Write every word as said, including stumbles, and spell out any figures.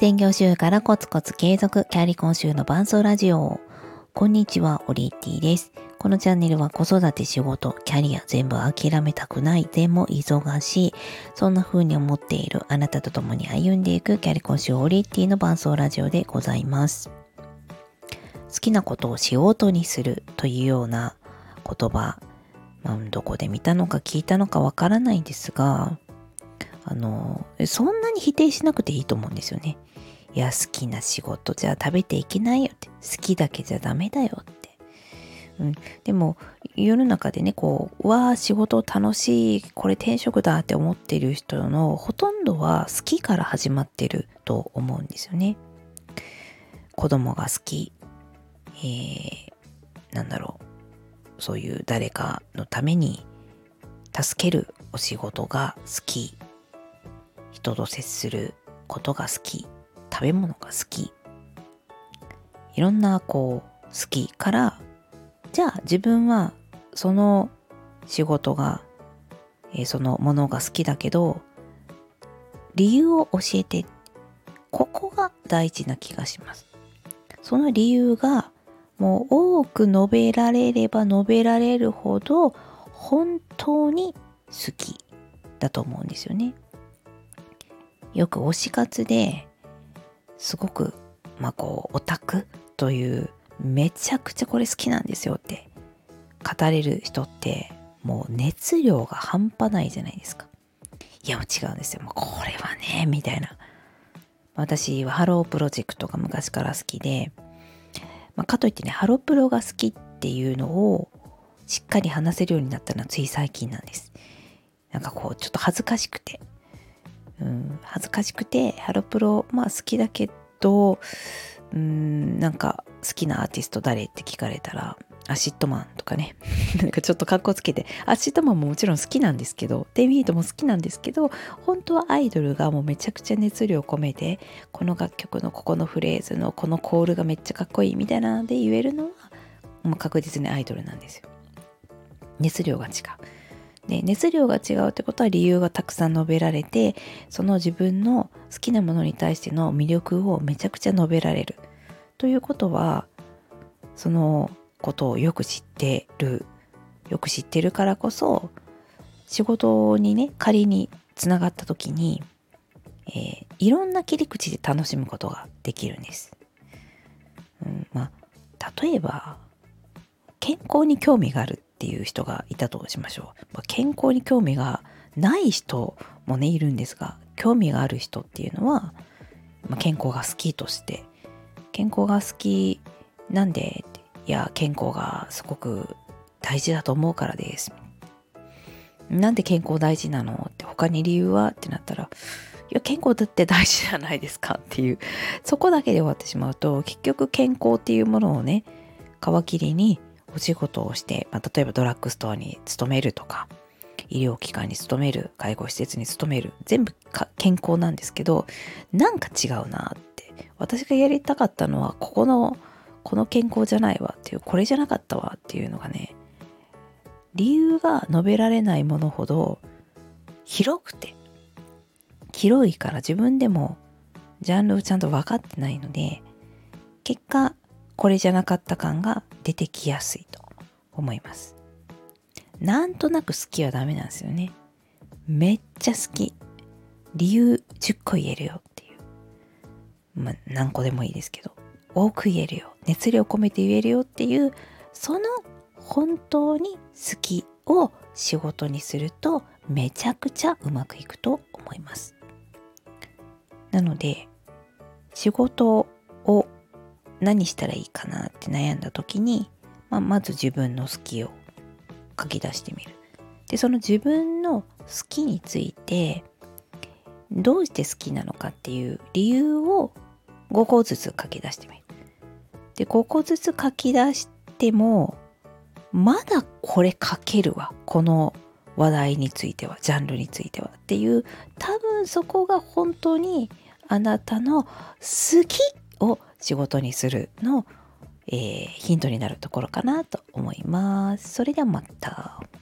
専業主婦からコツコツ継続キャリコン週の伴奏ラジオ。こんにちは、オリエッティです。このチャンネルは子育て、仕事、キャリア全部諦めたくない、でも忙しい、そんな風に思っているあなたと共に歩んでいくキャリコン週オリエッティの伴奏ラジオでございます。好きなことを仕事にするというような言葉、まあ、どこで見たのか聞いたのかわからないんですが、あのそんなに否定しなくていいと思うんですよね。いや、好きな仕事じゃ食べていけないよって、好きだけじゃダメだよって、うん、でも世の中でね、こうわあ仕事楽しい、これ転職だって思っている人のほとんどは好きから始まってると思うんですよね。子供が好き、えー、なんだろう、そういう誰かのために助けるお仕事が好き、人と接することが好き、食べ物が好き、いろんなこう好きから、じゃあ自分はその仕事が、えー、そのものが好きだけど理由を教えて、ここが大事な気がします。その理由がもう多く述べられれば述べられるほど本当に好きだと思うんですよね。よく推し活ですごくまあこうオタクというめちゃくちゃこれ好きなんですよって語れる人ってもう熱量が半端ないじゃないですか。いやもう違うんですよ。もうこれはねみたいな。私はハロープロジェクトが昔から好きで、まあ、かといってねハロプロが好きっていうのをしっかり話せるようになったのはつい最近なんです。なんかこうちょっと恥ずかしくて、うん、恥ずかしくてハロプロまあ好きだけど、うーんなんか好きなアーティスト誰って聞かれたらアシッドマンとかねなんかちょっとカッコつけて、アシッドマンももちろん好きなんですけど、テンビートも好きなんですけど、本当はアイドルがもうめちゃくちゃ熱量込めて、この楽曲のここのフレーズのこのコールがめっちゃかっこいいみたいなので言えるのはもう確実にアイドルなんですよ。熱量が違う。で、熱量が違うってことは理由がたくさん述べられて、その自分の好きなものに対しての魅力をめちゃくちゃ述べられるということは、そのことをよく知ってるよく知ってるからこそ、仕事にね仮につながった時に、えー、いろんな切り口で楽しむことができるんです、うん、まあ例えば健康に興味があるっていう人がいたとしましょう。まあ、健康に興味がない人もねいるんですが、興味がある人っていうのは、まあ、健康が好きとして、健康が好きなんで、いや健康がすごく大事だと思うからです。なんで健康大事なのって、他に理由はってなったら、いや健康だって大事じゃないですかっていう、そこだけで終わってしまうと、結局健康っていうものをね皮切りにお仕事をして、まあ、例えばドラッグストアに勤めるとか、医療機関に勤める、介護施設に勤める、全部健康なんですけど、なんか違うなって、私がやりたかったのはここのこの健康じゃないわっていう、これじゃなかったわっていうのがね、理由が述べられないものほど広くて、広いから自分でもジャンルをちゃんと分かってないので、結果これじゃなかった感が出てきやすいと思います。なんとなく好きはダメなんですよね。めっちゃ好き、理由じゅっこ言えるよっていう、まあ何個でもいいですけど、多く言えるよ、熱量込めて言えるよっていう、その本当に好きを仕事にするとめちゃくちゃうまくいくと思います。なので仕事を何したらいいかなって悩んだ時に、まあ、まず自分の好きを書き出してみる。でその自分の好きについてどうして好きなのかっていう理由をごこずつ書き出してみる。でごこずつ書き出してもまだこれ書けるわ、この話題については、ジャンルについてはっていう、多分そこが本当にあなたの好きを仕事にするの、えー、ヒントになるところかなと思います。それではまた。